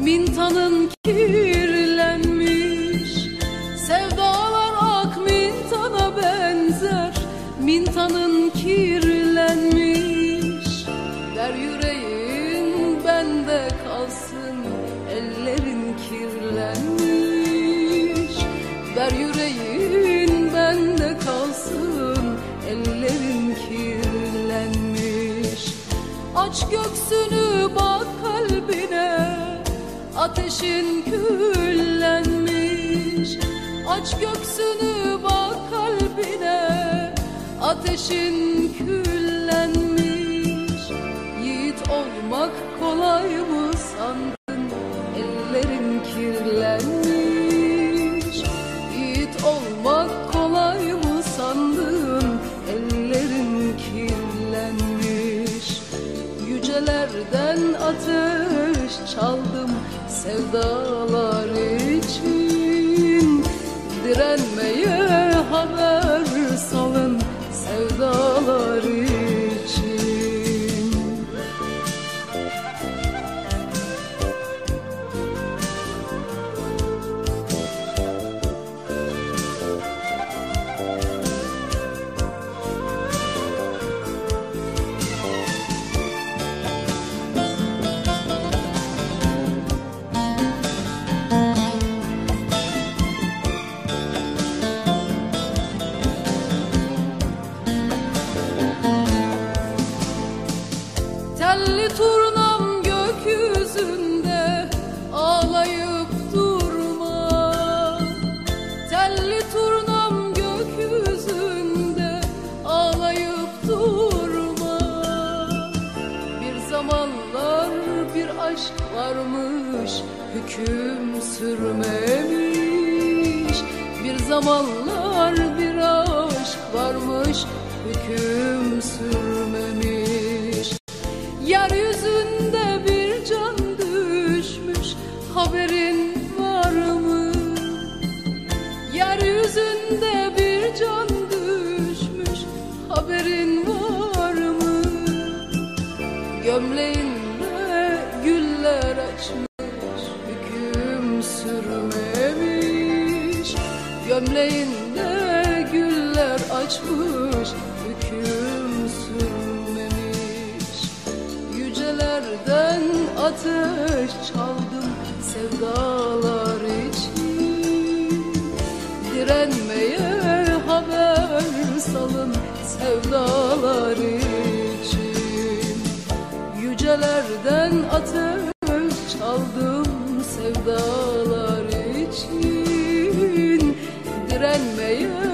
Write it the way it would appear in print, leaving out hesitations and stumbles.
Mintanın kirlenmiş, sevdalar ak mintana benzer. Mintanın kirlenmiş, ver yüreğin bende kalsın, ellerin kirlenmiş. Ver yüreğin bende kalsın, ellerin kirlenmiş. Aç göksünü bak kalbine, ateşin küllenmiş. Aç göksünü bak kalbine, ateşin küllenmiş. Yiğit olmak kolay mı sandın, ellerin kirlenmiş. Yiğit olmak kolay mı sandın, ellerin kirlenmiş. Yücelerden ateş çaldım sevdalar için. Direnmeye haber salın sevdalar için. Telli turnam gökyüzünde ağlayıp durma. Telli turnam gökyüzünde ağlayıp durma. Bir zamanlar bir aşk varmış, hüküm sürmemiş. Bir zamanlar bir aşk varmış, hüküm sürmemiş. Yeryüzünde bir can düşmüş, haberin var mı? Yeryüzünde bir can düşmüş, haberin var mı? Gömleğinde güller açmış, hüküm sürmemiş. Gömleğinde güller açmış, hüküm sürmemiş. Yücelerden ateş çaldım sevdalar için. Direnmeye haber salın sevdalar için. Yücelerden ateş çaldım sevdalar için. Direnmeye